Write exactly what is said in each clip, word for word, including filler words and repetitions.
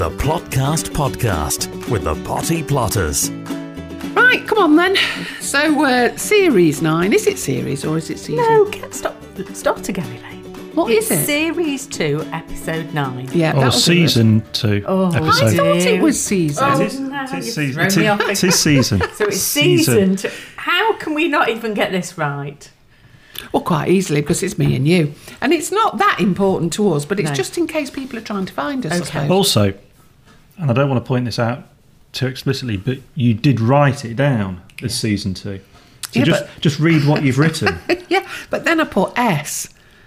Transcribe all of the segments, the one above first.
The Plotcast Podcast with the Potty Plotters. Right, come on then. So, uh, Series nine. Is it series or is it season? No, get, stop, start again, Elaine. What it's is it? Series two, Episode nine. Yeah, Or season two, Oh, episode. I thought it was season. Oh, It is, no, it is you've season. thrown It me is, off it is season. So it's season two. How can we not even get this right? Well, quite easily, because it's me and you. And it's not that important to us, but it's No. just in case people are trying to find us, I Okay. suppose. Also, and I don't want to point this out too explicitly, but you did write it down as season two. So Yeah, just just read what you've written. Yeah, but then I put S.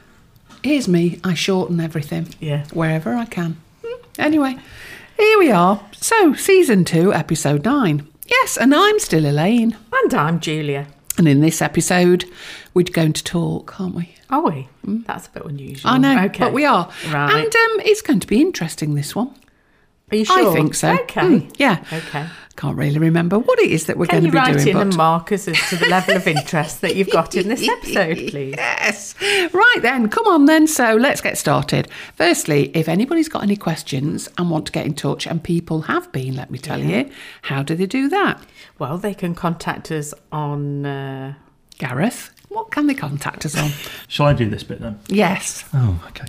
Here's me. I shorten everything. Yeah. Wherever I can. Hmm. Anyway, here we are. So, Season two, Episode nine. Yes, and I'm still Elaine. And I'm Julia. And in this episode, we're going to talk, aren't we? Are we? That's a bit unusual. I know, Okay. but we are. Right. And um, it's going to be interesting, this one. Are you sure? I think so. Okay. Mm, yeah. Okay. Can't really remember what it is that we're Can going you to be write doing. in but... and mark us as to the level of interest that you've got in this episode, please? Yes. Right then, come on then. So let's get started. Firstly, if anybody's got any questions and want to get in touch, and people have been, let me tell Yeah. you, how do they do that? Well, they can contact us on... Uh, Gareth, what can they contact us on? Shall I do this bit then? Yes. Oh, okay.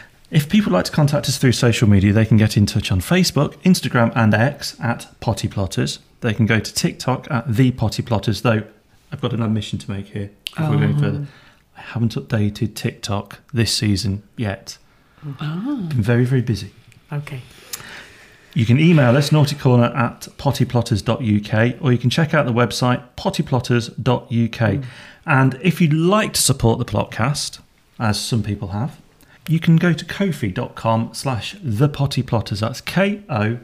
If people like to contact us through social media, they can get in touch on Facebook, Instagram and X at Potty Plotters. They can go to TikTok at The Potty Plotters, though I've got an admission to make here before we're going further. I haven't updated TikTok this season yet. Oh. Been very, very busy. okay. You can email us, naughtycorner at pottyplotters dot U K, or you can check out the website pottyplotters dot U K. Mm. And if you'd like to support the podcast, as some people have, you can go to ko-fi.com slash thepottyplotters. That's ko-fi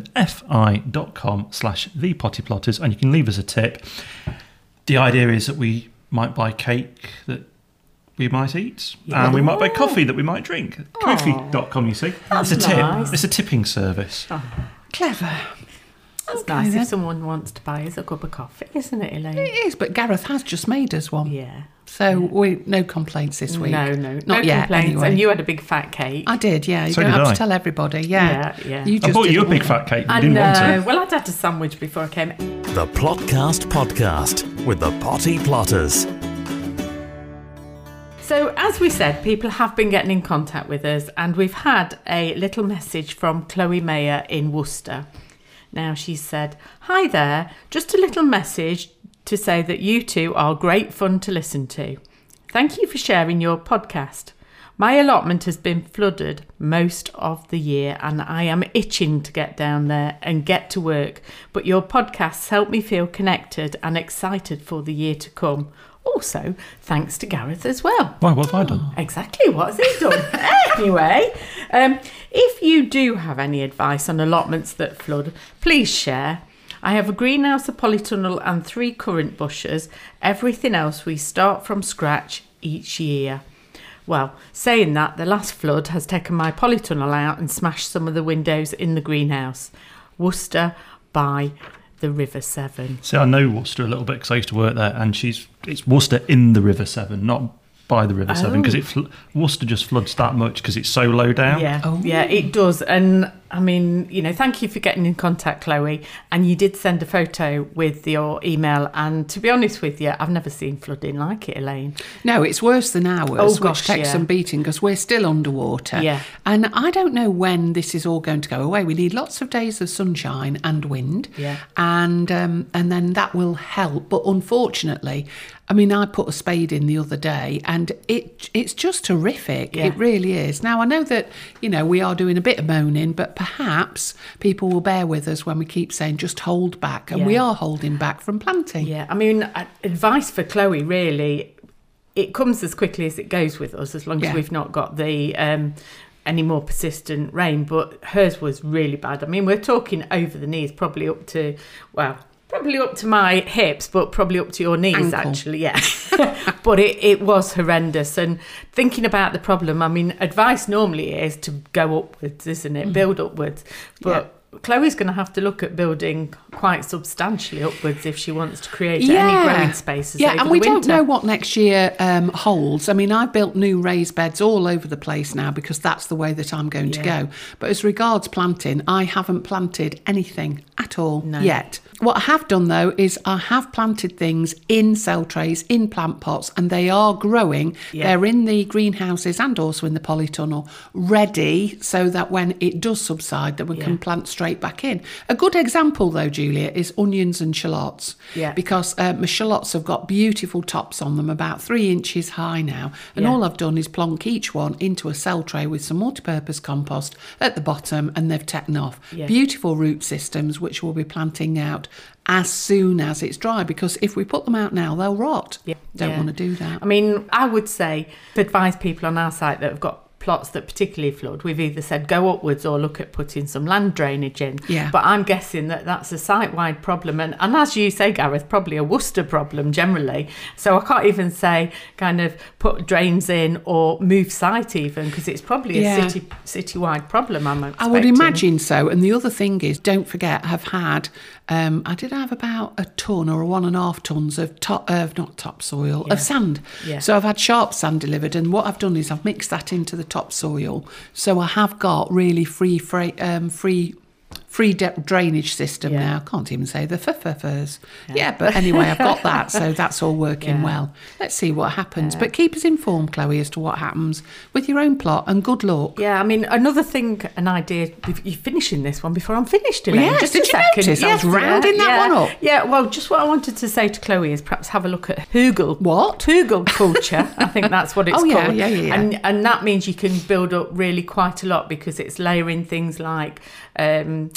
dot com slash thepottyplotters, and you can leave us a tip. The idea is that we might buy cake that we might eat, Yeah. and we might buy coffee that we might drink. ko-fi dot com, you see. That's it's a tip. nice. It's a tipping service. Oh, Clever. that's Okay, nice then. if someone wants to buy us a cup of coffee, isn't it, Elaine? It is, but Gareth has just made us one. Yeah. So we no complaints this week. No, no. Not no yet, complaints. anyway. And you had a big fat cake. I did, yeah. You So don't did have I. to tell everybody. Yeah. Yeah, yeah. You I just bought you a didn't big want fat cake. You I didn't know. want to. Well, I'd had a sandwich before I came. The Plotcast Podcast with the Potty Plotters. So, as we said, people have been getting in contact with us, and we've had a little message from Chloe Mayer in Worcester. Now, she said, "Hi there, just a little message to say that you two are great fun to listen to. Thank you for sharing your podcast. My allotment has been flooded most of the year, and I am itching to get down there and get to work, but your podcasts help me feel connected and excited for the year to come. Also, thanks to Gareth as well." Why, what have I done? Exactly, what has he done? Anyway, um, if you do have any advice on allotments that flood, please share. I have a greenhouse, a polytunnel and three currant bushes. Everything else we start from scratch each year. Well, saying that, the last flood has taken my polytunnel out and smashed some of the windows in the greenhouse. Worcester by the River Severn. See, I know Worcester a little bit because I used to work there, and she's it's Worcester in the River Severn, not by the River Severn, because it fl- Worcester just floods that much because it's so low down. Yeah, Oh. yeah, it does. And I mean, you know, thank you for getting in contact, Chloe. And you did send a photo with your email. And to be honest with you, I've never seen flooding like it, Elaine. No, it's worse than ours, Oh, gosh, which takes yeah. some beating because we're still underwater. Yeah. And I don't know when this is all going to go away. We need lots of days of sunshine and wind. Yeah. And um, and then that will help. But unfortunately, I mean, I put a spade in the other day and it it's just horrific. Yeah. It really is. Now, I know that, you know, we are doing a bit of moaning, but perhaps people will bear with us when we keep saying just hold back. And Yeah. we are holding back from planting. Yeah, I mean, uh, advice for Chloe, really, it comes as quickly as it goes with us, as long Yeah. as we've not got the um, any more persistent rain. But hers was really bad. I mean, we're talking over the knees, probably up to, well, probably up to my hips, but probably up to your knees, Ankle. actually, yeah. But it, it was horrendous. And thinking about the problem, I mean, advice normally is to go upwards, isn't it? Build upwards. But Chloe's going to have to look at building quite substantially upwards if she wants to create Yeah. any growing spaces Yeah, over and the we winter. don't know what next year um, holds. I mean, I've built new raised beds all over the place now because that's the way that I'm going to Yeah. go. But as regards planting, I haven't planted anything at all No. yet. What I have done, though, is I have planted things in cell trays, in plant pots, and they are growing. Yeah. They're in the greenhouses and also in the polytunnel, ready so that when it does subside, that we Yeah. can plant straight back in. A good example, though, Julia, is onions and shallots. Yeah. Because uh, my shallots have got beautiful tops on them, about three inches high now. And Yeah. all I've done is plonk each one into a cell tray with some multi-purpose compost at the bottom, and they've taken off. Yeah. Beautiful root systems, which we'll be planting out as soon as it's dry, because if we put them out now, they'll rot. Yeah. Don't Yeah. want to do that. I mean, I would say to advise people on our site that have got plots that particularly flood, we've either said go upwards or look at putting some land drainage in. Yeah. But I'm guessing that that's a site-wide problem. And, and as you say, Gareth, probably a Worcester problem generally. So I can't even say kind of put drains in or move site even, because it's probably a Yeah. city city-wide problem, I'm expecting. I would imagine so. And the other thing is, don't forget, I've had, um, I did have about a ton or one and a half tons of top, uh, not topsoil, Yeah. of sand. Yeah. So I've had sharp sand delivered, and what I've done is I've mixed that into the topsoil. So I have got really free, free, um, free. Free de- drainage system Yeah. now. I can't even say the f-f-fers. Yeah. yeah, but anyway, I've got that, so that's all working Yeah. well. Let's see what happens. Yeah. But keep us informed, Chloe, as to what happens with your own plot, and good luck. Yeah, I mean, another thing, an idea, you're finishing this one before I'm finished, Elaine. Yes, just did a you second. notice? I was Yes, rounding yeah, that yeah. one up. Yeah, well, just what I wanted to say to Chloe is perhaps have a look at Hugel. What? Hugel culture. I think that's what it's Oh, yeah, called. yeah, yeah, yeah. And, and that means you can build up really quite a lot because it's layering things like um,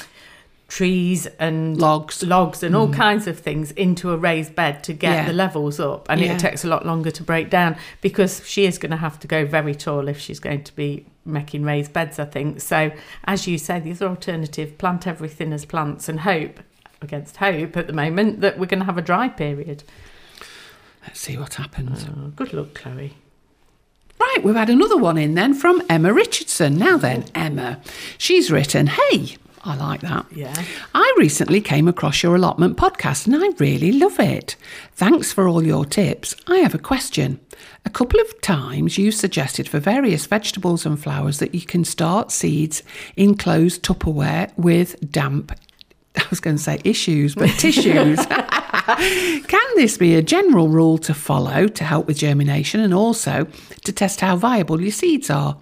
trees and Logs. logs and all kinds of things into a raised bed to get Yeah. the levels up, and Yeah. it takes a lot longer to break down because she is going to have to go very tall if she's going to be making raised beds, I think. So as you say, the other alternative, plant everything as plants and hope against hope at the moment that we're going to have a dry period. Let's see what happens. Oh, good luck, Chloe. Right, we've had another one in then from Emma Richardson. Now then, Emma, she's written, hey, I like that. Yeah. I recently came across your allotment podcast and I really love it. Thanks for all your tips. I have a question. A couple of times you suggested for various vegetables and flowers that you can start seeds in closed Tupperware with damp, I was going to say issues, but tissues. Can this be a general rule to follow to help with germination and also to test how viable your seeds are?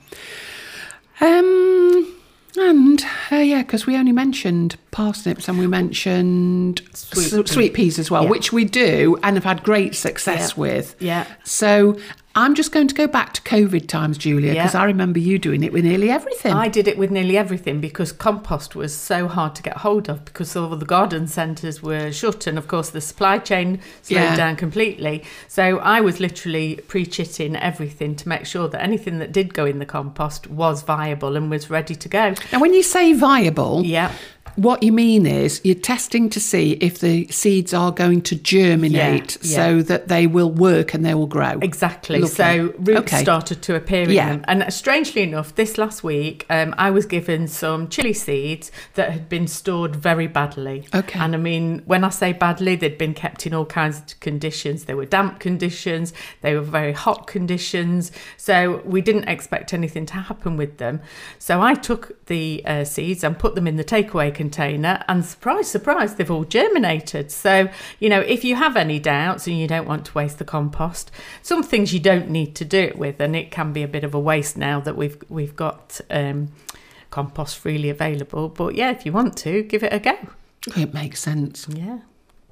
Um... And, uh, yeah, because we only mentioned parsnips and we mentioned Sweet s- peas. sweet peas as well, Yeah. which we do and have had great success Yeah. with. Yeah. So I'm just going to go back to COVID times, Julia, because Yeah. I remember you doing it with nearly everything. I did it with nearly everything because compost was so hard to get hold of because all the garden centres were shut and of course the supply chain slowed Yeah. down completely. So I was literally pre-chitting everything to make sure that anything that did go in the compost was viable and was ready to go. Now, when you say viable, Yeah. what you mean is you're testing to see if the seeds are going to germinate Yeah, yeah. so that they will work and they will grow. Exactly. Lovely. So roots Okay. started to appear in Yeah. them. And strangely enough, this last week, um, I was given some chili seeds that had been stored very badly. Okay. And I mean, when I say badly, they'd been kept in all kinds of conditions. They were damp conditions. They were very hot conditions. So we didn't expect anything to happen with them. So I took the uh, seeds and put them in the takeaway container and surprise, surprise, they've all germinated. So, you know, if you have any doubts and you don't want to waste the compost, some things you don't need to do it with, and it can be a bit of a waste now that we've we've got um, compost freely available. But yeah, if you want to, give it a go. It makes sense. Yeah.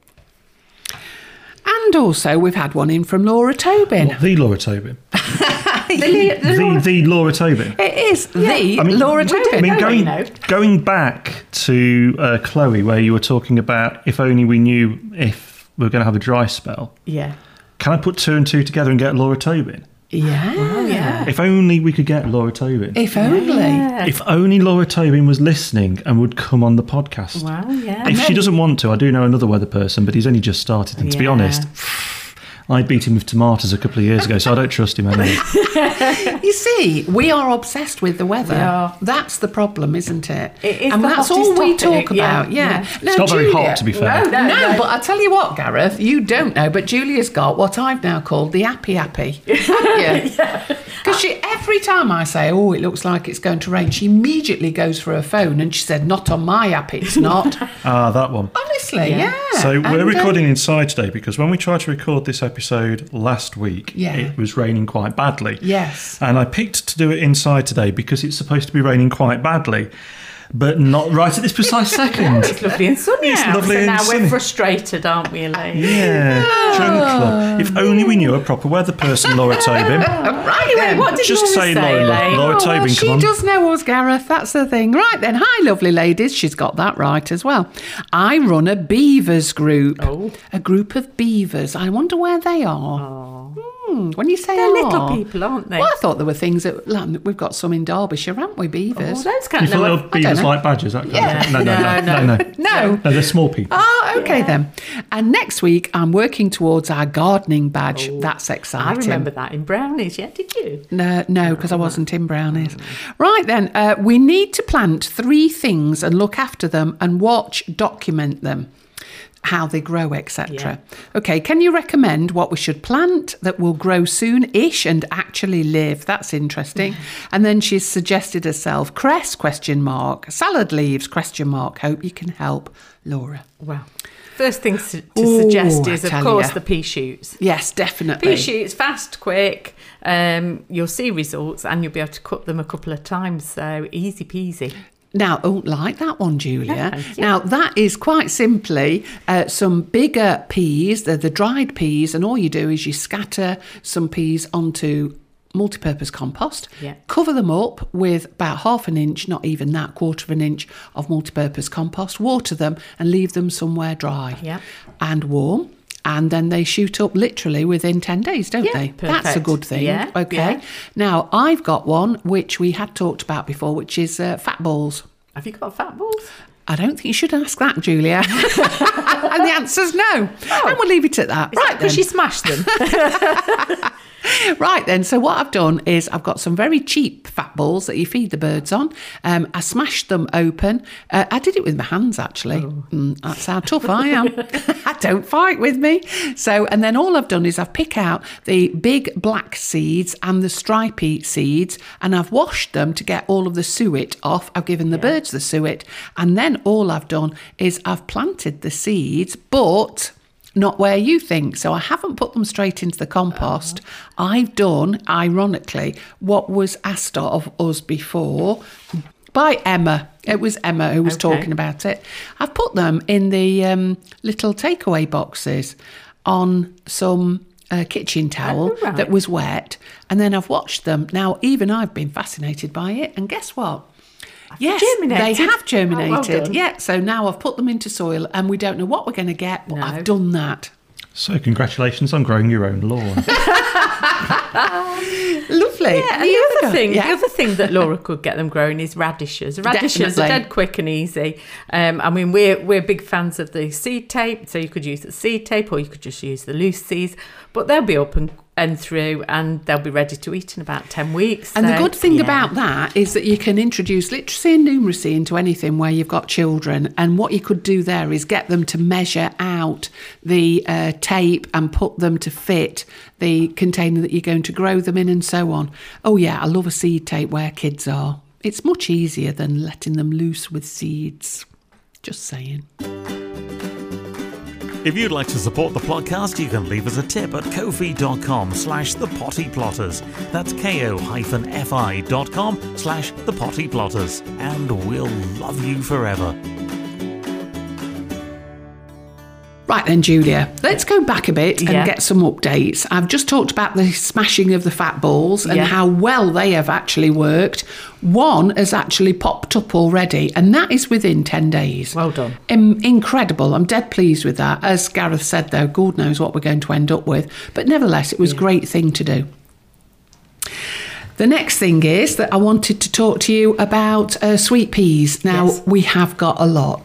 And also, we've had one in from Laura Tobin. What, the Laura Tobin? The, The, the Laura Tobin. It is the I mean, Laura we do. Tobin. I mean, know, going, you know. going back to uh, Chloe, where you were talking about if only we knew if we were going to have a dry spell, Yeah. can I put two and two together and get Laura Tobin? Yeah. yeah. If only we could get Laura Tobin. If only. Yeah. If only Laura Tobin was listening and would come on the podcast. Well, yeah. If she doesn't want to, I do know another weather person, but he's only just started. And to be Yeah. honest, I beat him with tomatoes a couple of years ago, so I don't trust him anymore. You see, we are obsessed with the weather. We are. That's the problem, isn't it? It is and the that's hottest all we topic, talk yeah, about. Yeah. yeah. Now, It's not very Julia- hot, to be fair. No, no, No, no. but I tell you what, Gareth, you don't know, but Julia's got what I've now called the appy appy. Yeah. Because she every time I say, oh, it looks like it's going to rain, she immediately goes for her phone and she said, not on my app, it's not. Ah, that one. Honestly, Yeah. yeah. So we're And, um, recording inside today because when we tried to record this episode last week, Yeah. it was raining quite badly. Yes. And I picked to do it inside today because it's supposed to be raining quite badly, but not right at this precise second. It's lovely and sunny It's out. lovely so and now sunny. we're frustrated, aren't we, Elaine? Yeah, drunk club. If only we knew a proper weather person, Laura Tobin. Right Anyway, then. what did Just Laura say say, Laura, Elaine? Laura Oh, Tobin, well, come she on. does know us, Gareth. That's the thing. Right then. Hi, lovely ladies. She's got that right as well. I run a beavers group. Oh. A group of beavers. I wonder where they are. Hmm, when you say They're are. little people, aren't they? Well, I thought there were things that like, we've got some in Derbyshire, haven't we? Oh, Beavers. those You can't thought know. little beavers know. like badgers? That kind Yeah. of thing? No, no, no, No, no, no. no. No, they're small people. Oh, okay then. And next week, I'm working towards our gardening badge. That's I exciting. remember that in Brownies, yeah, did you? No, no, because I wasn't in Brownies. Right then, uh, we need to plant three things and look after them and watch, document them, how they grow, et cetera. Okay, can you recommend what we should plant that will grow soon-ish and actually live? That's interesting. And then she's suggested herself cress, question mark, salad leaves, question mark. Hope you can help, Laura. Well, first thing to, to Ooh, suggest I is, of tell course, ya. the pea shoots. Yes, definitely. Pea shoots, fast, quick. Um, you'll see results and you'll be able to cut them a couple of times. So easy peasy. Now, I don't like that one, Julia. No, yeah. Now, that is quite simply uh, some bigger peas, they're the dried peas, and all you do is you scatter some peas onto multi-purpose compost, Yeah. cover them up with about half an inch, not even that, quarter of an inch of multi-purpose compost, water them and leave them somewhere dry Yeah. and warm. And then they shoot up literally within ten days, don't Yeah, they? That's a perfect. good thing. Yeah, Okay. yeah. Now, I've got one which we had talked about before, which is uh, fat balls. Have you got fat balls? I don't think you should ask that, Julia. And the answer's no. And we'll leave it at that. Is right that because then. you smashed them? Right then, so what I've done is I've got some very cheap fat balls that you feed the birds on. Um, I smashed them open. Uh, I did it with my hands, actually. Mm, that's how tough I am. Don't fight with me. So, and then all I've done is I've picked out the big black seeds and the stripy seeds, and I've washed them to get all of the suet off. I've given the birds the suet, and then all I've done is I've planted the seeds, but not where you think. So I haven't put them straight into the compost. I've done, ironically, what was asked of us before by Emma. It was Emma who was Okay. talking about it. I've put them in the um, little takeaway boxes on some uh, kitchen towel Oh, right. that was wet, and then I've watched them. Now, even I've been fascinated by it, and guess what? Yes, germinated? they have Oh, well germinated. done. Yeah, so now I've put them into soil and we don't know what we're going to get, but No. I've done that. So congratulations on growing your own lawn. Lovely. Yeah, and the other go. thing, Yeah. the other thing that Laura could get them growing is radishes. Radishes Definitely. are dead quick and easy. Um, I mean, we're we're big fans of the seed tape, so you could use the seed tape, or you could just use the loose seeds. But they'll be up and, and through, and they'll be ready to eat in about ten weeks. And the So, good thing yeah. about that is that you can introduce literacy and numeracy into anything where you've got children. And what you could do there is get them to measure out the uh, tape and put them to fit the container that you're going to grow them in and so on. Oh, yeah, I love a seed tape where kids are. It's much easier than letting them loose with seeds. Just saying. If you'd like to support the podcast, you can leave us a tip at ko-fi.com slash the potty plotters. That's ko-fi dot com slash the potty plotters. And we'll love you forever. Right then, Julia, let's go back a bit and Yeah. get some updates. I've just talked about the smashing of the fat balls and Yeah. how well they have actually worked. One has actually popped up already, and that is within ten days. Well done. Um, incredible. I'm dead pleased with that. As Gareth said, though, God knows what we're going to end up with. But nevertheless, it was a great thing to do. The next thing is that I wanted to talk to you about uh, sweet peas. Now, Yes. we have got a lot.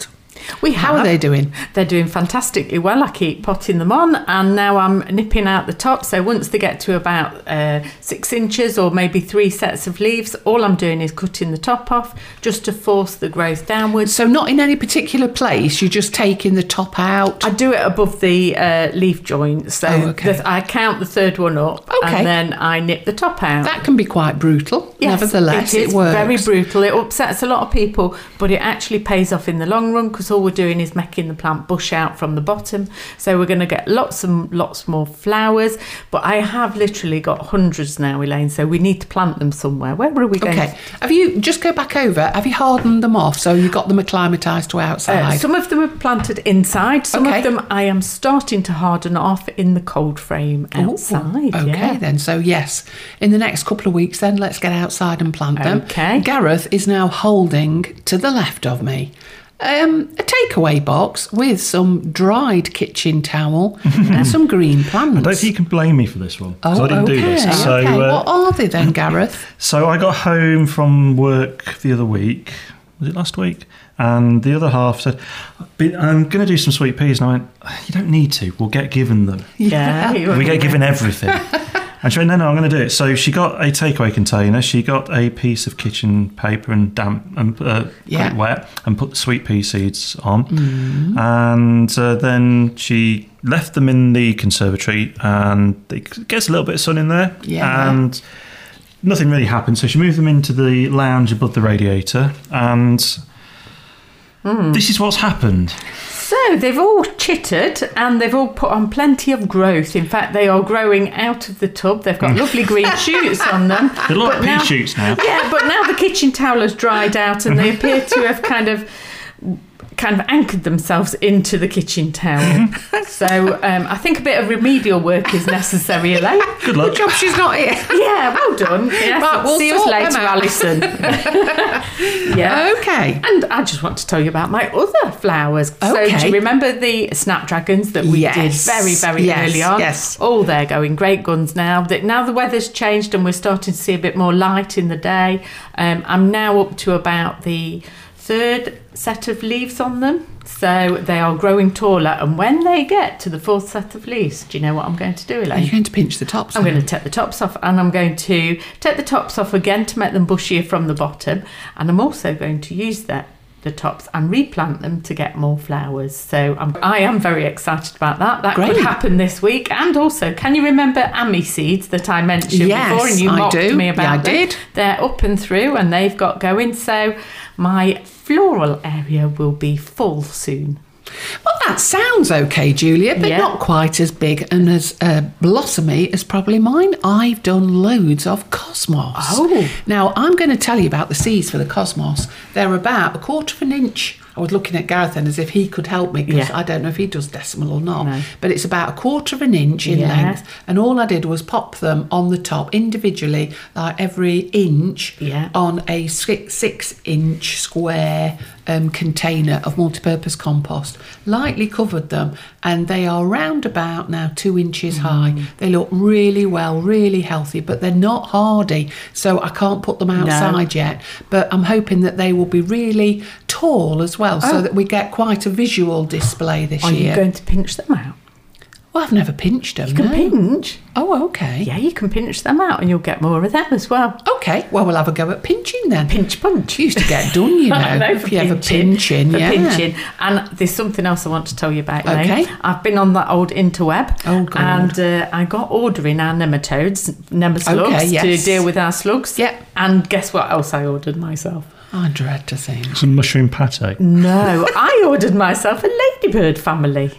We have. How are they doing? They're doing fantastically well. I keep potting them on, and now I'm nipping out the top. So once they get to about uh, six inches or maybe three sets of leaves, all I'm doing is cutting the top off just to force the growth downwards. So not in any particular place, you're just taking the top out? I do it above the uh, leaf joint. So Oh, okay. the, I count the third one up, Okay. and then I nip the top out. That can be quite brutal. Yes, Nevertheless, it is it works. very brutal. It upsets a lot of people, but it actually pays off in the long run because all we're doing is making the plant bush out from the bottom. So we're going to get lots and lots more flowers. But I have literally got hundreds now, Elaine. So we need to plant them somewhere. Where are we going? Okay. Have you, just go back over, have you hardened them off so you got them acclimatised to outside? Uh, some of them are planted inside. Some Okay. of them I am starting to harden off in the cold frame outside. Ooh, okay, yeah. then. So, yes, in the next couple of weeks, then, let's get outside and plant them. Okay. Gareth is now holding to the left of me um, a takeaway box with some dried kitchen towel and some green plants. I don't think you can blame me for this one, because Oh, I didn't okay. do this. So, okay. uh, What are they then, Gareth? so I got home from work the other week. Was it last week? And the other half said, "But I'm going to do some sweet peas." And I went, "You don't need to. We'll get given them. Yeah. you- We get given everything." And she went, no, no, I'm going to do it. So she got a takeaway container. She got a piece of kitchen paper and damp and uh, Yeah. put it wet and put the sweet pea seeds on. Mm. And uh, then she left them in the conservatory, and it gets a little bit of sun in there. Yeah. And nothing really happened. So she moved them into the lounge above the radiator, and this is what's happened. So they've all chittered and they've all put on plenty of growth. In fact, they are growing out of the tub. They've got lovely green shoots on them. They're like But pea now- shoots now. Yeah, but now the kitchen towel has dried out and they appear to have kind of kind of anchored themselves into the kitchen towel. So um, I think a bit of remedial work is necessary, Elaine. Good luck. Good job she's not here. Yeah, well done. Yes, Right, we'll see you sort later, them out. Alison. Yeah. Okay. And I just want to tell you about my other flowers. So Okay. do you remember the snapdragons that we Yes. did very, very Yes, early on? yes. Oh, they're going great guns now. That now the weather's changed and we're starting to see a bit more light in the day. Um, I'm now up to about the third set of leaves on them. So they are growing taller. And when they get to the fourth set of leaves, do you know what I'm going to do, Are Elaine? you going to pinch the tops? I'm then? going to take the tops off, and I'm going to take the tops off again to make them bushier from the bottom, and I'm also going to use that the tops and replant them to get more flowers. So I'm, I am very excited about that. That Great. could happen this week. And also, can you remember Ami seeds that I mentioned Yes, before and you I mocked do. me about Yeah, I them? did. They're up and through and they've got going. So my floral area will be full soon. Well, that sounds okay, Julia, but Yeah. not quite as big and as uh, blossomy as probably mine. I've done loads of cosmos. Oh. Now, I'm going to tell you about the seeds for the cosmos. They're about a quarter of an inch. I was looking at Gareth then as if he could help me because Yeah. I don't know if he does decimal or not. No. But it's about a quarter of an inch in Yeah. length. And all I did was pop them on the top individually, like every inch, Yeah. on a six, six inch square um, container of multipurpose compost. Lightly covered them, and they are round about now two inches high. They look really well, really healthy, but they're not hardy, so I can't put them outside yet. But I'm hoping that they will be really tall as well, so Oh. that we get quite a visual display this Are year. you going to pinch them out? Well, I've never pinched them. You can no. pinch. Oh, okay. Yeah, you can pinch them out and you'll get more of them as well. Okay, well, we'll have a go at pinching then. Pinch punch. Used to get done, you know. I know, for if you have a pinching, pinching, for yeah. pinching. And there's something else I want to tell you about, Elaine. Okay. I've been on that old interweb. Oh, God. And uh, I got ordering our nematodes, nemaslugs, Okay, yes. to deal with our slugs. Yep. And guess what else I ordered myself? I dread to think. Some mushroom pate. No, I ordered myself a ladybird family.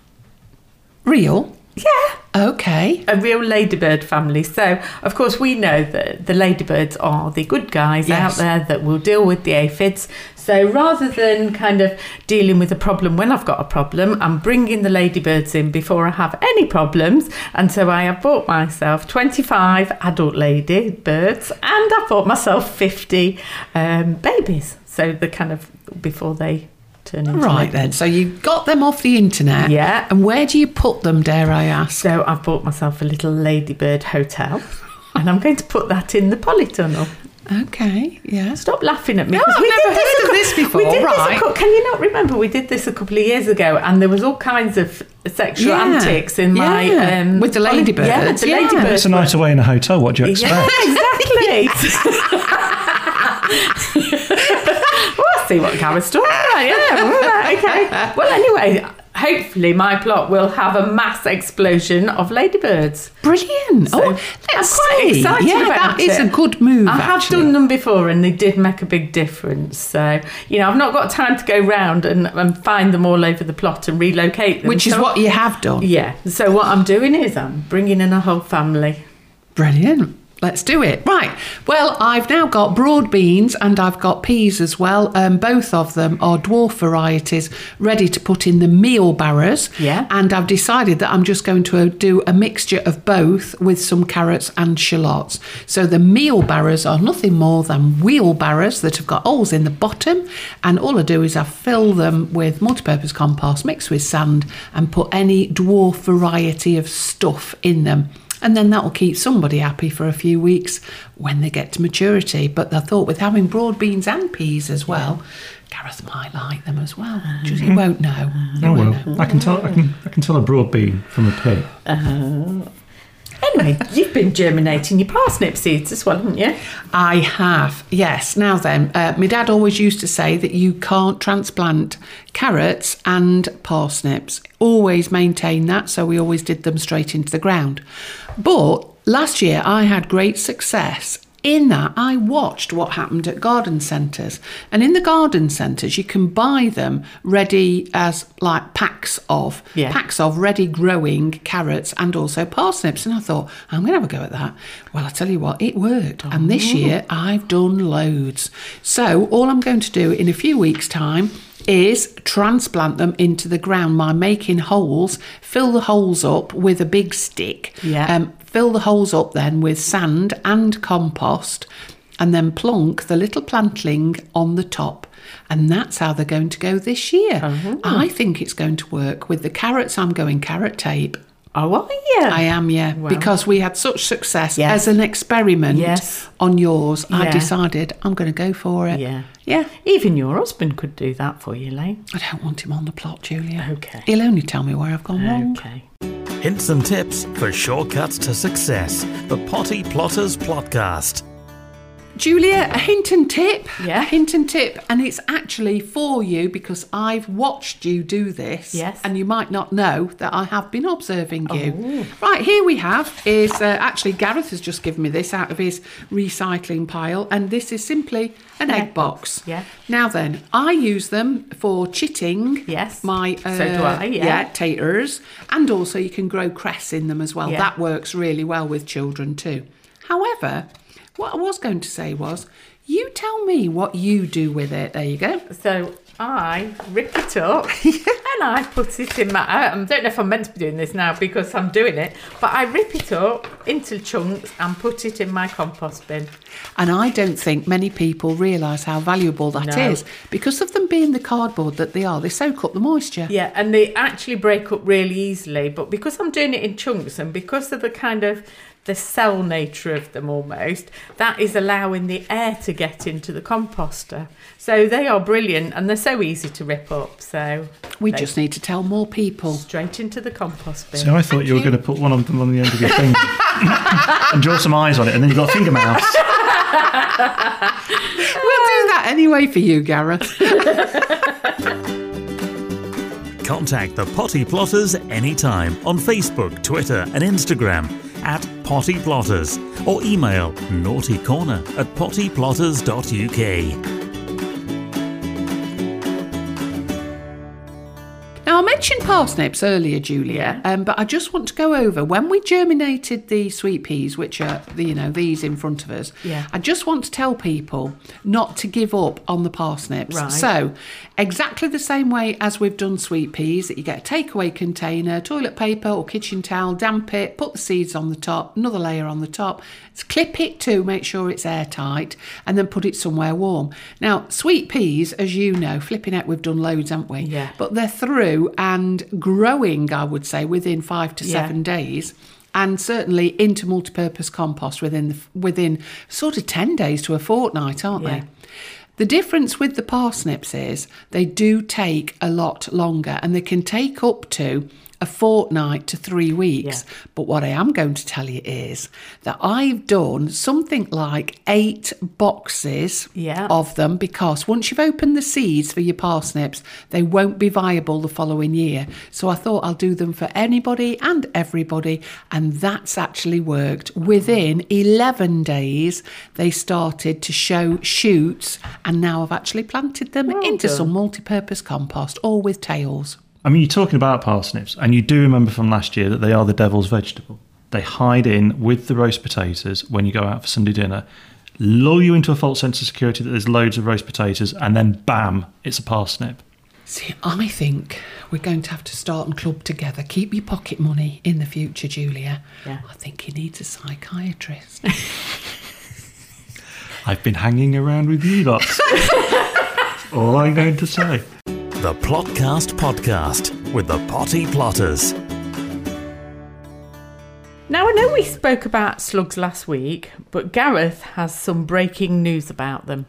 Real? Yeah. Okay. A real ladybird family. So, of course, we know that the ladybirds are the good guys Yes. out there that will deal with the aphids. So, rather than kind of dealing with a problem when I've got a problem, I'm bringing the ladybirds in before I have any problems. And so, I have bought myself twenty-five adult ladybirds and I bought myself fifty um, babies. So, the kind of before they turn into Right ladybirds. then. So you got them off the internet. Yeah. And where do you put them, dare I ask? So I've bought myself a little ladybird hotel and I'm going to put that in the polytunnel. Okay. Yeah. Stop laughing at me. No, 'cause I've we never did heard of a- this before. before, We did right? this a cou- can you not remember? We did this a couple of years ago, and there was all kinds of sexual Yeah. antics in my Yeah. um, With the ladybirds. Yeah, with the Yeah. ladybirds. It's a night away in a hotel. What do you expect? Yeah, exactly. Well, I see what Gareth's talking about. Yeah, all right, okay. Well, anyway, hopefully my plot will have a mass explosion of ladybirds. Brilliant. So, oh, I'm let's quite see. excited yeah, about that is it. a good move. I have actually. done them before and they did make a big difference. So, you know, I've not got time to go round and, and find them all over the plot and relocate them. Which is So- what you have done. Yeah. So what I'm doing is I'm bringing in a whole family. Brilliant. Let's do it. Right. Well, I've now got broad beans and I've got peas as well. Um, both of them are dwarf varieties ready to put in the meal barrows. Yeah. And I've decided that I'm just going to do a mixture of both with some carrots and shallots. So the meal barrows are nothing more than wheelbarrows that have got holes in the bottom. And all I do is I fill them with multipurpose compost mixed with sand and put any dwarf variety of stuff in them. And then that will keep somebody happy for a few weeks when they get to maturity. But I thought with having broad beans and peas as well, Gareth might like them as well. Just he won't know. He Oh won't well, know. I can tell. I can. I can tell a broad bean from a pea. Anyway, you've been germinating your parsnip seeds as well, haven't you? I have, yes. Now then, uh, my dad always used to say that you can't transplant carrots and parsnips. Always maintain that, so we always did them straight into the ground. But last year I had great success in that I watched what happened at garden centres. And in the garden centres, you can buy them ready as like packs of, Yeah. packs of ready growing carrots and also parsnips. And I thought, I'm going to have a go at that. Well, I tell you what, it worked. And this year I've done loads. So all I'm going to do in a few weeks' time is transplant them into the ground by making holes, fill the holes up with a big stick. Yeah. Um, fill the holes up then with sand and compost and then plonk the little plantling on the top. And that's how they're going to go this year. Oh. I think it's going to work. With the carrots, I'm going carrot tape. Oh, are you? I am, yeah, Wow. because we had such success Yes. as an experiment Yes. on yours. I Yeah. decided I'm going to go for it. Yeah. Yeah. Even your husband could do that for you, Lane. I don't want him on the plot, Julia. Okay. He'll only tell me where I've gone wrong. Okay. Hints and tips for shortcuts to success. The Potty Plotters Plotcast. Julia, a hint and tip. Yeah. A hint and tip. And it's actually for you because I've watched you do this. Yes. And you might not know that I have been observing you. Oh. Right, here we have is uh, actually Gareth has just given me this out of his recycling pile. And this is simply an egg box. Yeah. Now then, I use them for chitting. Yes. My uh, So do I, yeah. yeah taters, and also you can grow cress in them as well. Yeah. That works really well with children too. However, what I was going to say was, you tell me what you do with it. There you go. So I rip it up and I put it in my... I don't know if I'm meant to be doing this now because I'm doing it, but I rip it up into chunks and put it in my compost bin. And I don't think many people realise how valuable that No. is. Because of them being the cardboard that they are, they soak up the moisture. Yeah, and they actually break up really easily, but because I'm doing it in chunks and because of the kind of the cell nature of them almost, that is allowing the air to get into the composter. So they are brilliant and they're so easy to rip up. So We they- just need to tell more people. straight into the compost bin. So I thought you were you. going to put one of them on the end of your finger and draw some eyes on it, and then you've got a finger mouse. We'll do that anyway for you, Gareth. Contact the Potty Plotters anytime on Facebook, Twitter, and Instagram at Potty Plotters, or email naughtycorner at pottyplotters dot U K. Now, I mentioned parsnips earlier, Julia, um, but I just want to go over when we germinated the sweet peas, which are, the, you know, these in front of us. Yeah. I just want to tell people not to give up on the parsnips. Right. So, exactly the same way as we've done sweet peas, that you get a takeaway container, toilet paper or kitchen towel, damp it, put the seeds on the top, another layer on the top, clip it too, make sure it's airtight, and then put it somewhere warm. Now, sweet peas, as you know, flipping out, we've done loads, haven't we? Yeah. But they're through and growing, I would say, within five to Yeah. seven days. And certainly into multipurpose compost within the, within sort of ten days to a fortnight, aren't Yeah. they? The difference with the parsnips is they do take a lot longer, and they can take up to a fortnight to three weeks. Yeah. But what I am going to tell you is that I've done something like eight boxes Yeah. of them, because once you've opened the seeds for your parsnips, they won't be viable the following year. So I thought I'll do them for anybody and everybody, and that's actually worked. Within eleven days, they started to show shoots, and now I've actually planted them Well into done. some multi-purpose compost, all with tails. I mean, you're talking about parsnips, and you do remember from last year that they are the devil's vegetable. They hide in with the roast potatoes when you go out for Sunday dinner, lull you into a false sense of security that there's loads of roast potatoes, and then bam, it's a parsnip. See, I think we're going to have to start and club together. Keep your pocket money in the future, Julia. Yeah. I think he needs a psychiatrist. I've been hanging around with you lots. That's all I'm going to say. The Plotcast Podcast with the Potty Plotters. Now, I know we spoke about slugs last week, but Gareth has some breaking news about them.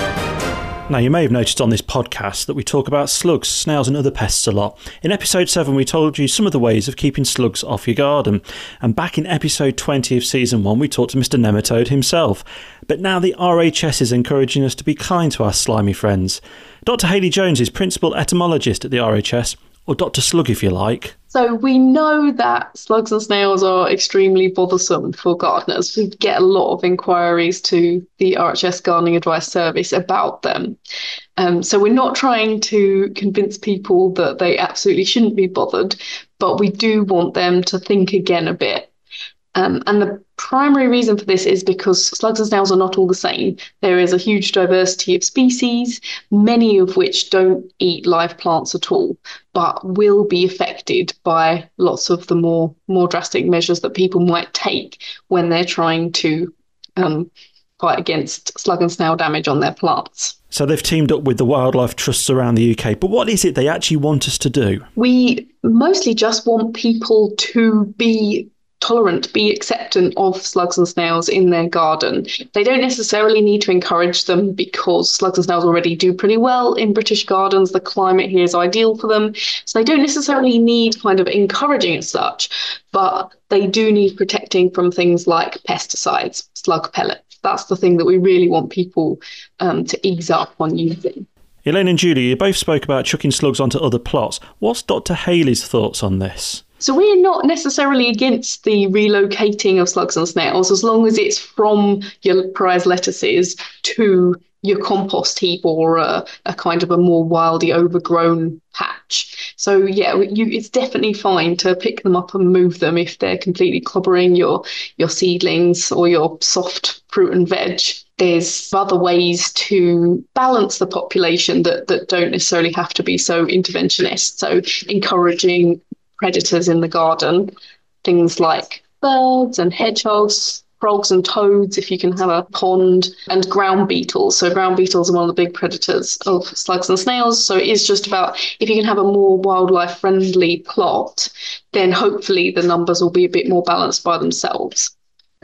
Now, you may have noticed on this podcast that we talk about slugs, snails and other pests a lot. In episode seven, we told you some of the ways of keeping slugs off your garden. And back in episode twenty of season one, we talked to Mister Nematode himself. But now the R H S is encouraging us to be kind to our slimy friends. Doctor Hayley Jones is principal etymologist at the R H S, or Doctor Slug if you like. So we know that slugs and snails are extremely bothersome for gardeners. We get a lot of inquiries to the R H S Gardening Advice Service about them. Um, so we're not trying to convince people that they absolutely shouldn't be bothered, but we do want them to think again a bit. Um, and the primary reason for this is because slugs and snails are not all the same. There is a huge diversity of species, many of which don't eat live plants at all, but will be affected by lots of the more, more drastic measures that people might take when they're trying to um, fight against slug and snail damage on their plants. So they've teamed up with the wildlife trusts around the U K. But what is it they actually want us to do? We mostly just want people to be tolerant, be acceptant of slugs and snails in their garden. They don't necessarily need to encourage them, because slugs and snails already do pretty well in British gardens. The climate here is ideal for them. So they don't necessarily need kind of encouraging as such, but they do need protecting from things like pesticides, slug pellets. That's the thing that we really want people um, to ease up on using. Elaine and Julie, you both spoke about chucking slugs onto other plots. What's Doctor Hayley's thoughts on this? So we're not necessarily against the relocating of slugs and snails, as long as it's from your prize lettuces to your compost heap or a, a kind of a more wildly overgrown patch. So yeah, you, it's definitely fine to pick them up and move them if they're completely clobbering your, your seedlings or your soft fruit and veg. There's other ways to balance the population that, that don't necessarily have to be so interventionist. So encouraging predators in the garden, things like birds and hedgehogs, frogs and toads, if you can have a pond, and ground beetles. So ground beetles are one of the big predators of slugs and snails. So it is just about, if you can have a more wildlife friendly plot, then hopefully the numbers will be a bit more balanced by themselves.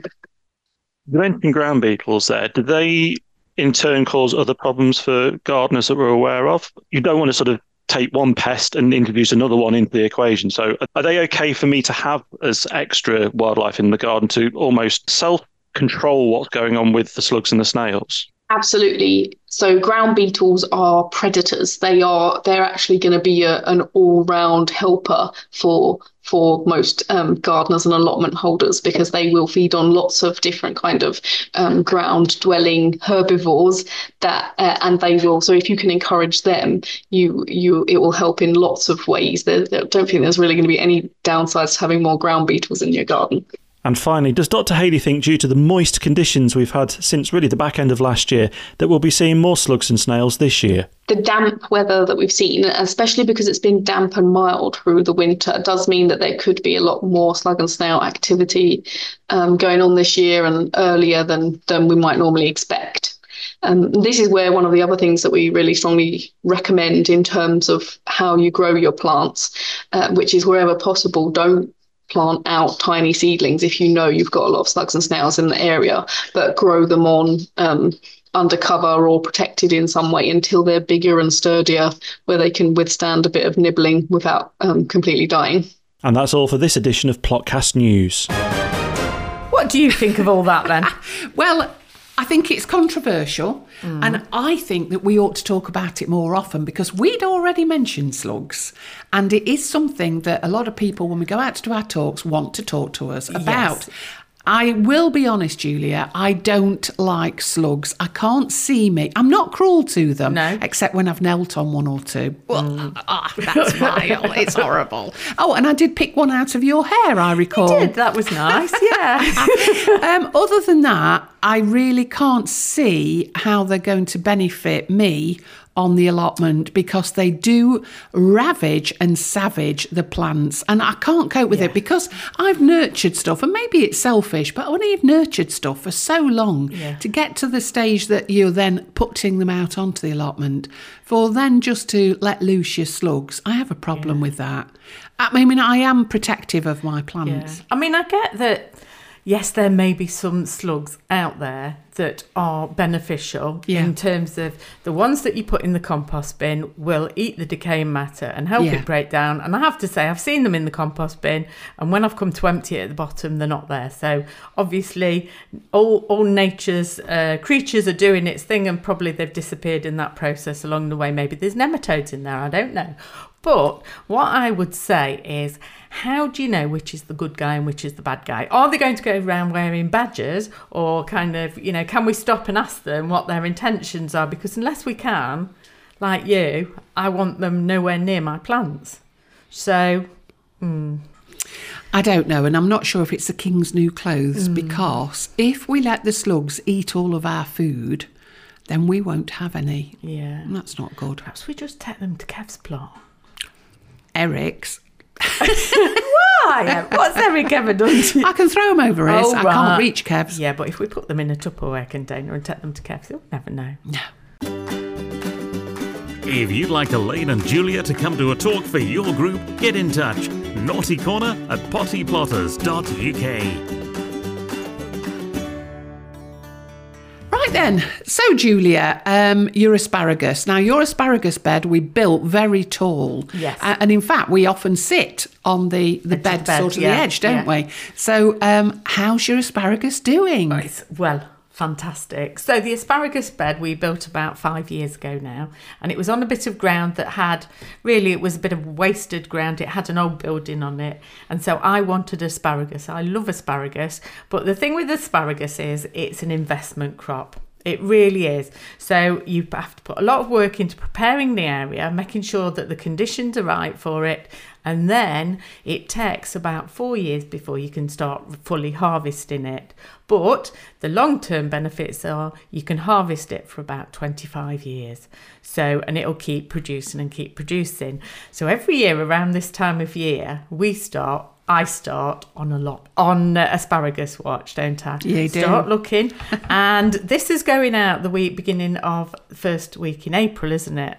You mentioned ground beetles there. Do they in turn cause other problems for gardeners that we're aware of? You don't want to sort of take one pest and introduce another one into the equation. So are they okay for me to have as extra wildlife in the garden to almost self-control what's going on with the slugs and the snails? Absolutely. So ground beetles are predators. They are, they're actually going to be a, an all-round helper for for most um, gardeners and allotment holders, because they will feed on lots of different kind of um, ground-dwelling herbivores that, uh, and they will. So if you can encourage them, you you it will help in lots of ways. There, I don't think there's really going to be any downsides to having more ground beetles in your garden. And finally, does Doctor Hayley think, due to the moist conditions we've had since really the back end of last year, that we'll be seeing more slugs and snails this year? The damp weather that we've seen, especially because it's been damp and mild through the winter, does mean that there could be a lot more slug and snail activity um, going on this year and earlier than, than we might normally expect. Um, this is where one of the other things that we really strongly recommend in terms of how you grow your plants, uh, which is wherever possible, don't plant out tiny seedlings if you know you've got a lot of slugs and snails in the area, but grow them on um, under cover or protected in some way until they're bigger and sturdier, where they can withstand a bit of nibbling without um, completely dying. And that's all for this edition of Plotcast News. What do you think of all that then? Well, I think it's controversial, mm. and I think that we ought to talk about it more often, because we'd already mentioned slugs, and it is something that a lot of people, when we go out to do our talks, want to talk to us about. Yes. I will be honest, Julia, I don't like slugs. I can't see me. I'm not cruel to them, no. except when I've knelt on one or two. Mm. Oh, that's vile. It's horrible. Oh, and I did pick one out of your hair, I recall. You did. That was nice, yeah. um, other than that, I really can't see how they're going to benefit me on the allotment, because they do ravage and savage the plants, and I can't cope with yeah. it, because I've nurtured stuff, and maybe it's selfish, but when you've nurtured stuff for so long, yeah. to get to the stage that you're then putting them out onto the allotment, for then just to let loose your slugs, I have a problem yeah. with that. I mean, I am protective of my plants. Yeah. I mean, I get that. Yes, there may be some slugs out there that are beneficial yeah. in terms of the ones that you put in the compost bin will eat the decaying matter and help yeah. it break down. And I have to say, I've seen them in the compost bin, and when I've come to empty it at the bottom, they're not there. So obviously, all, all nature's uh, creatures are doing its thing, and probably they've disappeared in that process along the way. Maybe there's nematodes in there, I don't know. But what I would say is, how do you know which is the good guy and which is the bad guy? Are they going to go around wearing badges, or kind of, you know, can we stop and ask them what their intentions are? Because unless we can, like you, I want them nowhere near my plants. So, hmm. I don't know, and I'm not sure if it's the king's new clothes, mm. because if we let the slugs eat all of our food, then we won't have any. Yeah. And that's not good. Perhaps we just take them to Kev's plot. Eric's. Why? What's Eric ever done to you? I can throw them over his. Oh, I right. can't reach Kev's. Yeah, but if we put them in a Tupperware container and take them to Kev's, you'll never know. No. If you'd like Elaine and Julia to come to a talk for your group, get in touch. Naughty Corner at potty plotters dot U K. Right then, so Julia, um, your asparagus. Now, your asparagus bed we built very tall. Yes. Uh, and in fact, we often sit on the, the bed, bed, sort of yeah, the edge, don't yeah. we? So um, how's your asparagus doing? Right. Well, fantastic. So the asparagus bed we built about five years ago now, and it was on a bit of ground that had, really, it was a bit of wasted ground. It had an old building on it, and so I wanted asparagus. I love asparagus, but the thing with asparagus is it's an investment crop. It really is. So you have to put a lot of work into preparing the area, making sure that the conditions are right for it, and then it takes about four years before you can start fully harvesting it. But the long-term benefits are you can harvest it for about twenty-five years. So, and it'll keep producing and keep producing. So every year around this time of year, we start I start on a lot on uh, asparagus watch, don't I? Yeah, you do. Start looking. And this is going out the week beginning of the first week in April, isn't it?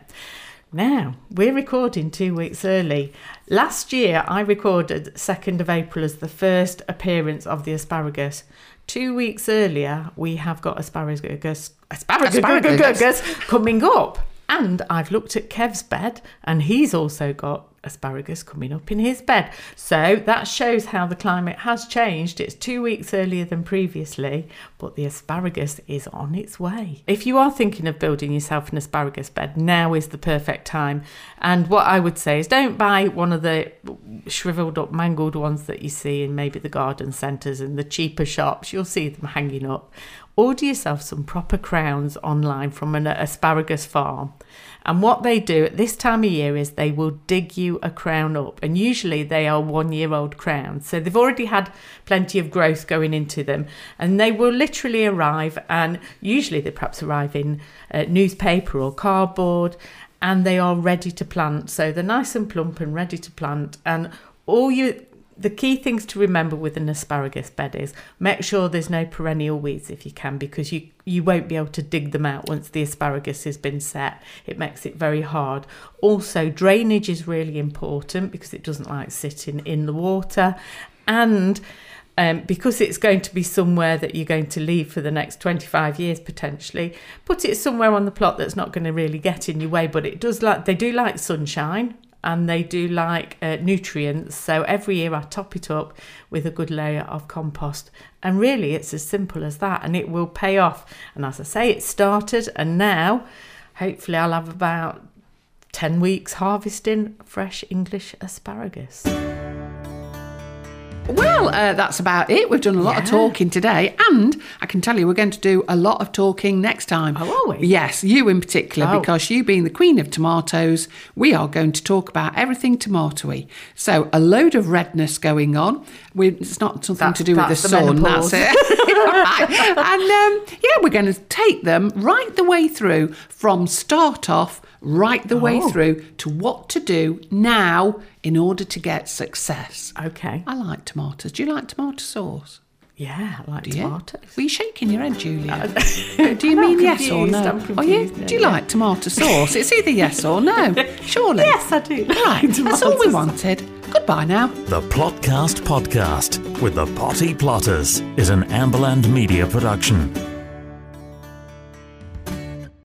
Now, we're recording two weeks early. Last year, I recorded second of April as the first appearance of the asparagus. Two weeks earlier, we have got asparagus, asparagus, asparagus coming up. And I've looked at Kev's bed, and he's also got asparagus coming up in his bed. So that shows how the climate has changed. It's two weeks earlier than previously, but the asparagus is on its way. If you are thinking of building yourself an asparagus bed, now is the perfect time. And what I would say is don't buy one of the shriveled up, mangled ones that you see in maybe the garden centres and the cheaper shops. You'll see them hanging up. Order yourself some proper crowns online from an asparagus farm. And what they do at this time of year is they will dig you a crown up. And usually they are one-year-old crowns. So they've already had plenty of growth going into them. And they will literally arrive, and usually they perhaps arrive in uh, newspaper or cardboard, and they are ready to plant. So they're nice and plump and ready to plant. And all you... The key things to remember with an asparagus bed is make sure there's no perennial weeds if you can, because you, you won't be able to dig them out once the asparagus has been set. It makes it very hard. Also, drainage is really important because it doesn't like sitting in the water. And Um, because it's going to be somewhere that you're going to leave for the next twenty-five years potentially, put it somewhere on the plot that's not going to really get in your way. But it does like they do like sunshine and they do like uh, nutrients. So every year I top it up with a good layer of compost. And really it's as simple as that, and it will pay off. And as I say, it started, and now hopefully I'll have about ten weeks harvesting fresh English asparagus. Well, uh, that's about it. We've done a lot Yeah. of talking today, and I can tell you we're going to do a lot of talking next time. Oh, are we? Yes, you in particular, Oh. because you being the queen of tomatoes, we are going to talk about everything tomatoey. So a load of redness going on. We, it's not something That's- to do with the that's the sun. menopause. That's it. Right. And um, yeah, we're going to take them right the way through, from start off right the way Oh. through to what to do now in order to get success. Okay. I like tomatoes. Do you like tomato sauce? Yeah, I like Do you? tomatoes. Were you shaking your head, Julia? Do you mean yes or confused, no? I'm Oh, yeah? confused Do you now, like tomato sauce? It's either yes or no. Surely. Yes, I do. Right, that's all we wanted. Goodbye now. The Plotcast podcast with the Potty Plotters is an Amberland Media production.